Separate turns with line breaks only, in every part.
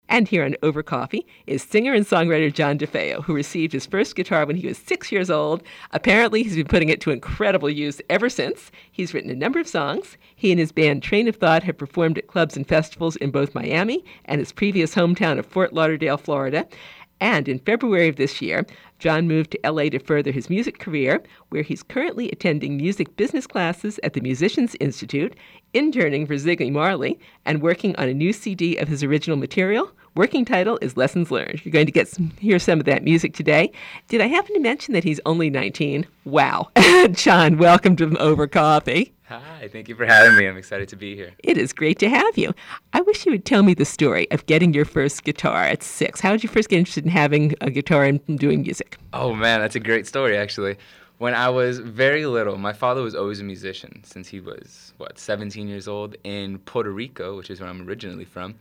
And here on Over Coffee is singer and songwriter John DeFeo, who received his first guitar when he was 6 years old. Apparently, he's been putting it to incredible use ever since. He's written a number of songs. He and his band Train of Thought have performed at clubs and festivals in both Miami and his previous hometown of Fort Lauderdale, Florida. And in February of this year, John moved to LA to further his music career, where he's currently attending music business classes at the Musicians Institute, interning for Ziggy Marley, and working on a new CD of his original material. Working title is Lessons Learned. You're going to hear some of that music today. Did I happen to mention that he's only 19? Wow. John, welcome to Over Coffee.
Hi, thank you for having me. I'm excited to be here.
It is great to have you. I wish you would tell me the story of getting your first guitar at 6. How did you first get interested in having a guitar and doing music?
Oh, man, that's a great story, actually. When I was very little, my father was always a musician since he was, 17 years old in Puerto Rico, which is where I'm originally from.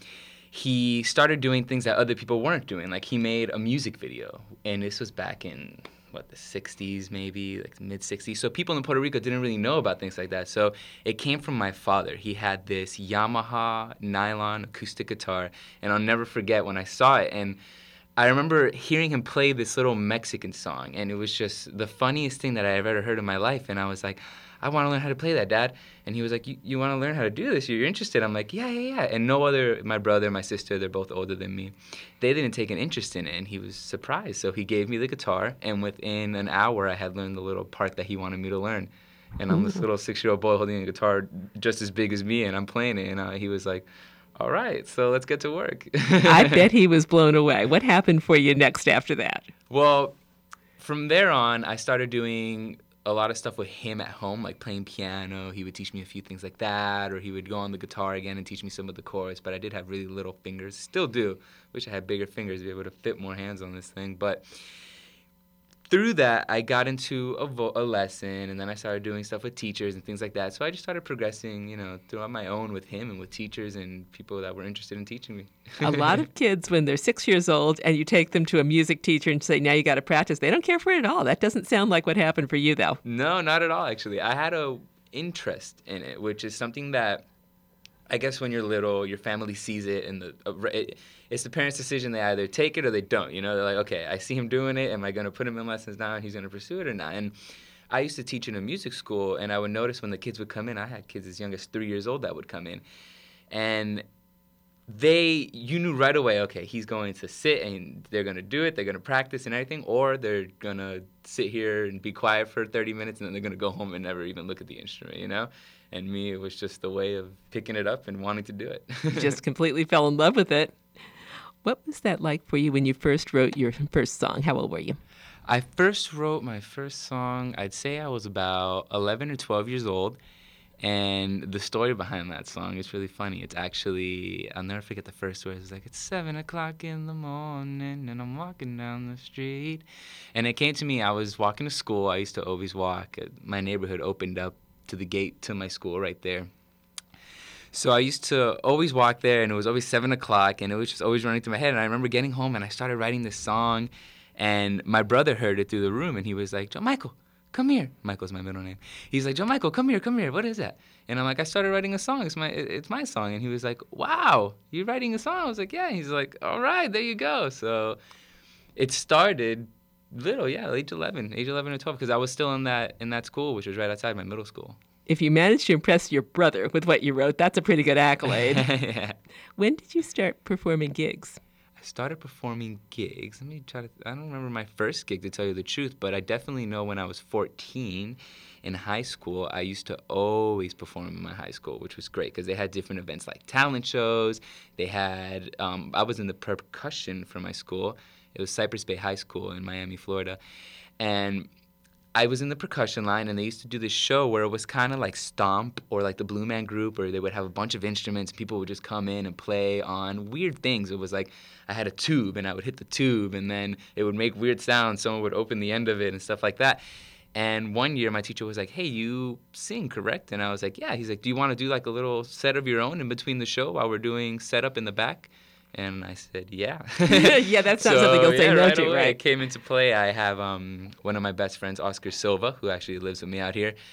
He started doing things that other people weren't doing. Like, he made a music video, and this was back in the 60s maybe, like mid-60s. So people in Puerto Rico didn't really know about things like that. So it came from my father. He had this Yamaha nylon acoustic guitar, and I'll never forget when I saw it. And I remember hearing him play this little Mexican song, and it was just the funniest thing that I've ever heard in my life. And I was like, I want to learn how to play that, Dad. And he was like, you want to learn how to do this? You're interested? I'm like, yeah. And no other, my brother, my sister, they're both older than me. They didn't take an interest in it, and he was surprised. So he gave me the guitar, and within an hour, I had learned the little part that he wanted me to learn. And I'm this little 6-year-old boy holding a guitar just as big as me, and I'm playing it. And he was like, all right, so let's get to work.
I bet he was blown away. What happened for you next after that?
Well, from there on, I started doing a lot of stuff with him at home, like playing piano. He would teach me a few things like that, or he would go on the guitar again and teach me some of the chords, but I did have really little fingers. Still do. Wish I had bigger fingers to be able to fit more hands on this thing. But through that, I got into a lesson, and then I started doing stuff with teachers and things like that. So I just started progressing, throughout my own with him and with teachers and people that were interested in teaching me.
A lot of kids, when they're 6 years old and you take them to a music teacher and say, now you got to practice, they don't care for it at all. That doesn't sound like what happened for you, though.
No, not at all, actually. I had a interest in it, which is something that I guess when you're little, your family sees it, and it's the parents' decision. They either take it or they don't. They're like, okay, I see him doing it. Am I going to put him in lessons now and he's going to pursue it or not? And I used to teach in a music school, and I would notice when the kids would come in, I had kids as young as 3 years old that would come in. And you knew right away, okay, he's going to sit and they're going to do it, they're going to practice and everything, or they're going to sit here and be quiet for 30 minutes and then they're going to go home and never even look at the instrument, And me, it was just the way of picking it up and wanting to do it.
Just completely fell in love with it. What was that like for you when you first wrote your first song? How old were you?
I first wrote my first song, I'd say I was about 11 or 12 years old. And the story behind that song is really funny. It's actually, I'll never forget the first word. It's like, it's 7 o'clock in the morning and I'm walking down the street. And it came to me, I was walking to school. I used to always walk. My neighborhood opened up to the gate to my school right there. So I used to always walk there, and it was always 7 o'clock, and it was just always running through my head. And I remember getting home, and I started writing this song, and my brother heard it through the room, and he was like, John Michael, come here. Michael's my middle name. He's like, John Michael, come here. What is that? And I'm like, I started writing a song. It's my song. And he was like, wow, you're writing a song? I was like, yeah. He's like, all right, there you go. So it started age 11 or 12, because I was still in that school, which was right outside my middle school.
If you managed to impress your brother with what you wrote, that's a pretty good accolade.
Yeah.
When did you start performing gigs?
I started performing gigs. I don't remember my first gig, to tell you the truth, but I definitely know when I was 14 in high school, I used to always perform in my high school, which was great because they had different events like talent shows. They had, I was in the percussion for my school. It was Cypress Bay High School in Miami, Florida. And I was in the percussion line, and they used to do this show where it was kind of like Stomp or like the Blue Man Group, or they would have a bunch of instruments. People would just come in and play on weird things. It was like I had a tube, and I would hit the tube, and then it would make weird sounds. Someone would open the end of it and stuff like that. And one year, my teacher was like, hey, you sing, correct? And I was like, yeah. He's like, do you want to do like a little set of your own in between the show while we're doing setup in the back? And I said, yeah.
Yeah, that's not something you'll say no to, right?
It came into play. I have one of my best friends, Oscar Silva, who actually lives with me out here.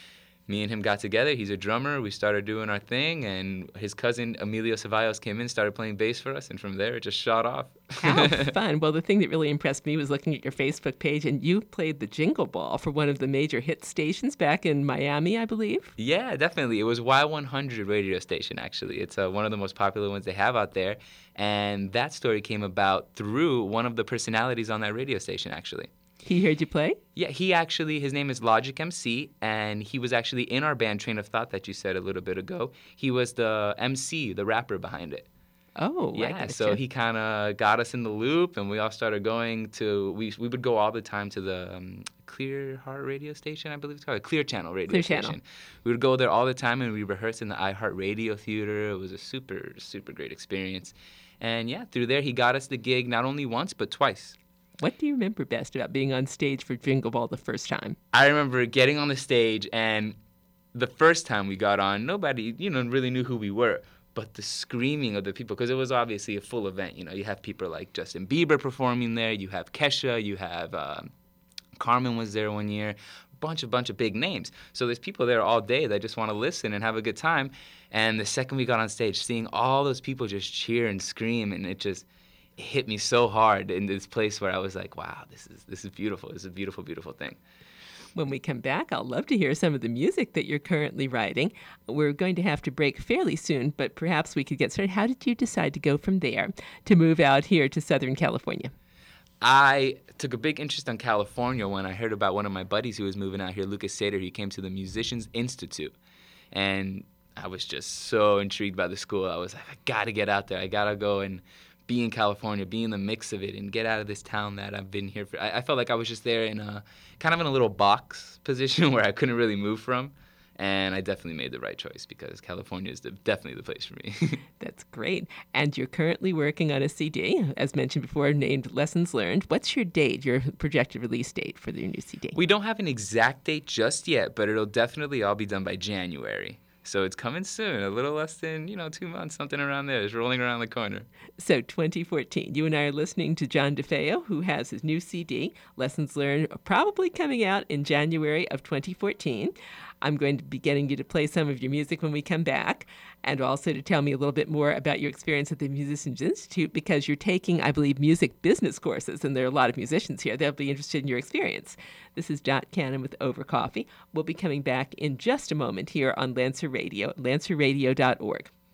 me and him got together. He's a drummer. We started doing our thing, and his cousin Emilio Cevallos came in, started playing bass for us, and from there it just shot off.
How fun. Well, the thing that really impressed me was looking at your Facebook page, and you played the Jingle Ball for one of the major hit stations back in Miami, I believe.
Yeah, definitely. It was Y100 radio station, actually. It's one of the most popular ones they have out there, and that story came about through one of the personalities on that radio station, actually.
He heard you play?
Yeah, his name is Logic MC, and he was actually in our band Train of Thought that you said a little bit ago. He was the MC, the rapper behind it.
Oh,
yeah. So he kind of got us in the loop, and we all started going to. We would go all the time to the Clear Heart radio station, I believe it's called, Clear Channel radio station. We would go there all the time, and we rehearsed in the iHeart Radio Theater. It was a super, super great experience. And yeah, through there he got us the gig not only once but twice.
What do you remember best about being on stage for Jingle Ball the first time?
I remember getting on the stage, and the first time we got on, nobody, really knew who we were. But the screaming of the people, because it was obviously a full event. You have people like Justin Bieber performing there. You have Kesha. You have Carmen was there one year. Bunch of big names. So there's people there all day that just want to listen and have a good time. And the second we got on stage, seeing all those people just cheer and scream, and it hit me so hard in this place where I was like, wow, this is beautiful. This is a beautiful, beautiful thing.
When we come back, I'll love to hear some of the music that you're currently writing. We're going to have to break fairly soon, but perhaps we could get started. How did you decide to go from there to move out here to Southern California?
I took a big interest in California when I heard about one of my buddies who was moving out here, Lucas Sater. He came to the Musicians Institute, and I was just so intrigued by the school. I was like, I got to get out there. I got to go and be in California, be in the mix of it, and get out of this town that I've been here for. I felt like I was just there in a little box position where I couldn't really move from, and I definitely made the right choice because California is definitely the place for me.
That's great. And you're currently working on a CD, as mentioned before, named Lessons Learned. What's your date, your projected release date for your new CD?
We don't have an exact date just yet, but it'll definitely all be done by January. So it's coming soon, a little less than, 2 months, something around there. It's rolling around the corner.
So 2014, you and I are listening to John DeFeo, who has his new CD, Lessons Learned, probably coming out in January of 2014. I'm going to be getting you to play some of your music when we come back, and also to tell me a little bit more about your experience at the Musicians Institute, because you're taking, I believe, music business courses, and there are a lot of musicians here. They'll be interested in your experience. This is Dot Cannon with Over Coffee. We'll be coming back in just a moment here on Lancer Radio, lancerradio.org.